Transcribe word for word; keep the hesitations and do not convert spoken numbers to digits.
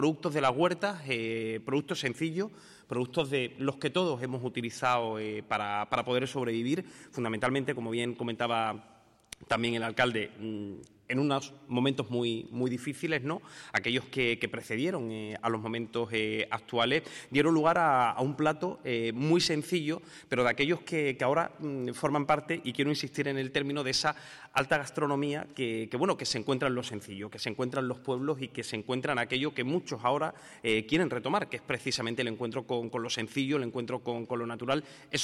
productos de las huertas, eh, productos sencillos, productos de los que todos hemos utilizado eh, para, para poder sobrevivir, fundamentalmente, como bien comentaba también el alcalde, mmm, en unos momentos muy, muy difíciles, ¿no? Aquellos que, que precedieron eh, a los momentos eh, actuales, dieron lugar a, a un plato eh, muy sencillo, pero de aquellos que, que ahora mm, forman parte, y quiero insistir en el término, de esa alta gastronomía que, que, bueno, que se encuentra en lo sencillo, que se encuentra en los pueblos y que se encuentra en aquello que muchos ahora eh, quieren retomar, que es precisamente el encuentro con, con lo sencillo, el encuentro con, con lo natural. Eso